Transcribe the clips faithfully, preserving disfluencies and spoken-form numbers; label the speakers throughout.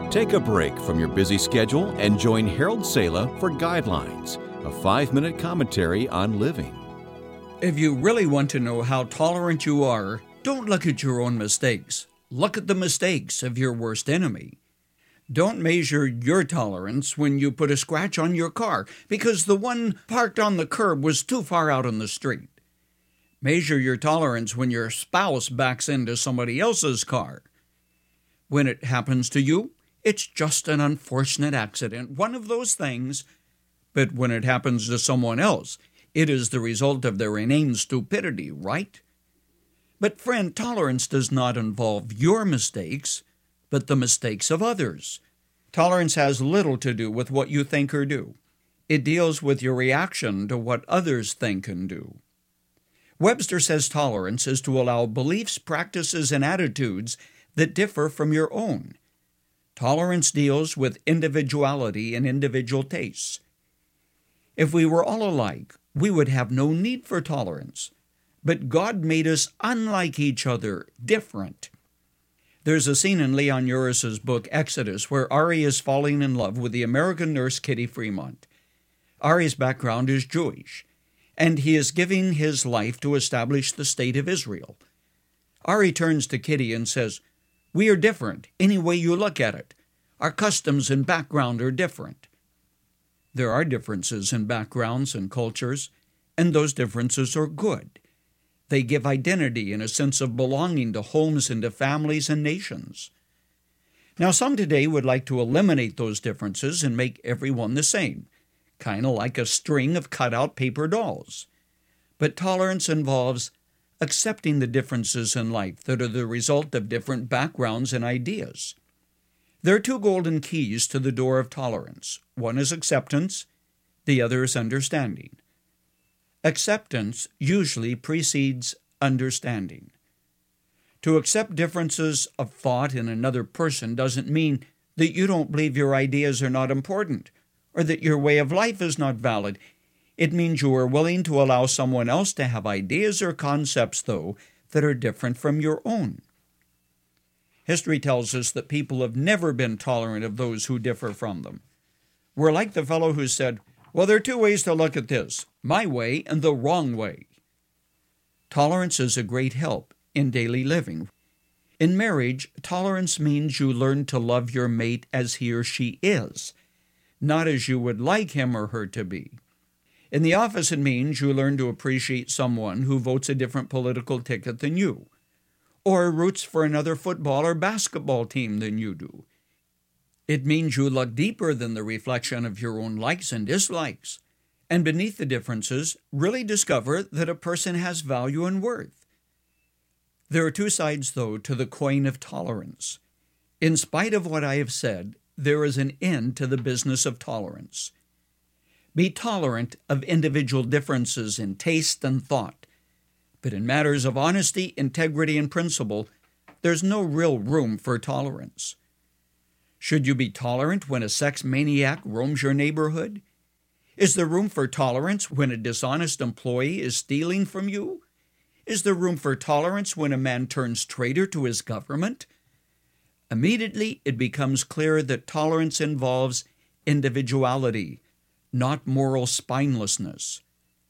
Speaker 1: Take a break from your busy schedule and join Harold Sala for Guidelines, a five-minute commentary on living.
Speaker 2: If you really want to know how tolerant you are, don't look at your own mistakes. Look at the mistakes of your worst enemy. Don't measure your tolerance when you put a scratch on your car because the one parked on the curb was too far out on the street. Measure your tolerance when your spouse backs into somebody else's car. When it happens to you, it's just an unfortunate accident, one of those things. But when it happens to someone else, it is the result of their inane stupidity, right? But friend, tolerance does not involve your mistakes, but the mistakes of others. Tolerance has little to do with what you think or do. It deals with your reaction to what others think and do. Webster says tolerance is to allow beliefs, practices, and attitudes that differ from your own. Tolerance deals with individuality and individual tastes. If we were all alike, we would have no need for tolerance. But God made us unlike each other, different. There's a scene in Leon Uris's book, Exodus, where Ari is falling in love with the American nurse Kitty Fremont. Ari's background is Jewish, and he is giving his life to establish the state of Israel. Ari turns to Kitty and says, "We are different, any way you look at it. Our customs and background are different." There are differences in backgrounds and cultures, and those differences are good. They give identity and a sense of belonging to homes and to families and nations. Now, some today would like to eliminate those differences and make everyone the same, kind of like a string of cut-out paper dolls. But tolerance involves accepting the differences in life that are the result of different backgrounds and ideas. There are two golden keys to the door of tolerance. One is acceptance, the other is understanding. Acceptance usually precedes understanding. To accept differences of thought in another person doesn't mean that you don't believe your ideas are not important or that your way of life is not valid. It means you are willing to allow someone else to have ideas or concepts, though, that are different from your own. History tells us that people have never been tolerant of those who differ from them. We're like the fellow who said, "Well, there are two ways to look at this, my way and the wrong way." Tolerance is a great help in daily living. In marriage, tolerance means you learn to love your mate as he or she is, not as you would like him or her to be. In the office, it means you learn to appreciate someone who votes a different political ticket than you, or roots for another football or basketball team than you do. It means you look deeper than the reflection of your own likes and dislikes, and beneath the differences, really discover that a person has value and worth. There are two sides, though, to the coin of tolerance. In spite of what I have said, there is an end to the business of tolerance. Be tolerant of individual differences in taste and thought, but in matters of honesty, integrity, and principle, there's no real room for tolerance. Should you be tolerant when a sex maniac roams your neighborhood? Is there room for tolerance when a dishonest employee is stealing from you? Is there room for tolerance when a man turns traitor to his government? Immediately, it becomes clear that tolerance involves individuality, not moral spinelessness.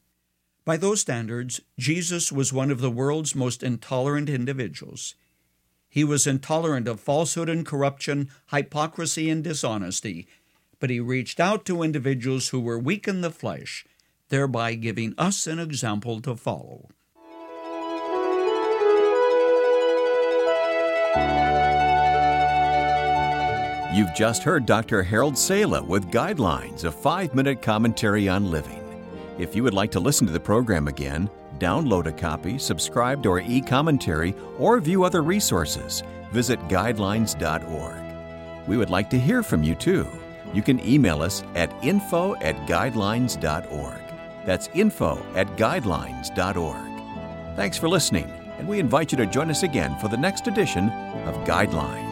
Speaker 2: By those standards, Jesus was one of the world's most intolerant individuals. He was intolerant of falsehood and corruption, hypocrisy and dishonesty, but he reached out to individuals who were weak in the flesh, thereby giving us an example to follow.
Speaker 1: You've just heard Doctor Harold Sala with Guidelines, a five-minute commentary on living. If you would like to listen to the program again, download a copy, subscribe to our e-commentary, or view other resources, visit guidelines dot org. We would like to hear from you, too. You can email us at info at guidelines dot org. That's info at guidelines dot org. Thanks for listening, and we invite you to join us again for the next edition of Guidelines.